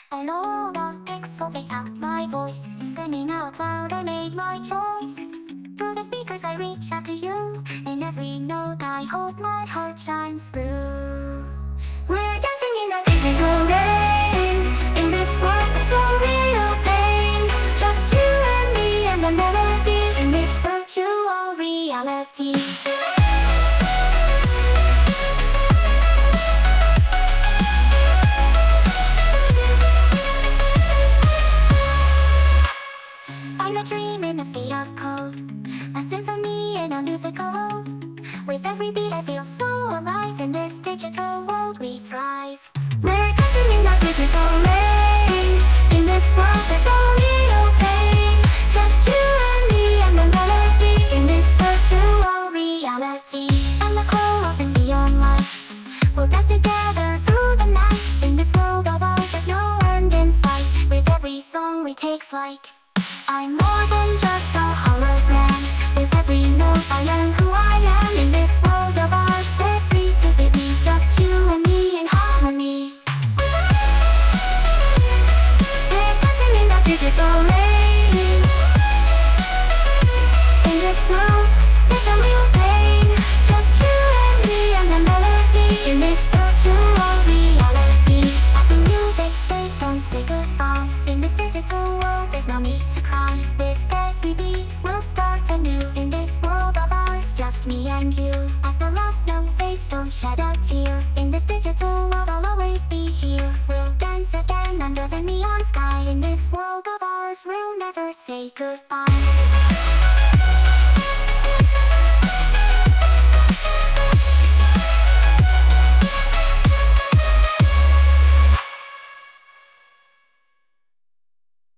And all the pixels make out my voice, singing out loud I made my choice. Through the speakers I reach out to you, in every note I hope my heart shines through. We're dancing in the digital rain, in this world there's no real pain, just you and me and the melody, in this virtual reality. I'm a dream in a sea of code, a symphony in a musical. With every beat I feel so alive, in this digital world we thrive. We're dancing in the digital rain, in this world there's no real pain, just you and me and the melody, in this virtual reality. And the glow of the neon light, we'll dance together through the night, in this world of ours there's no end in sight. With every song we take flight. I'm more than just a hologram, with every note I am who I am, in this world of ours we're free to be me, just you and me in harmony. We're dancing in the digital rain, in this world there's no real pain, just you and me and the melody, in this virtual reality. As the music fades, don't say goodbye, in this digital world there's no need to cry. With every beat we'll start anew, in this world of ours just me and you. As the last note fades, don't shed a tear, in this digital world I'll always be here. We'll dance again under the neon sky, in this world of ours we'll never say goodbye.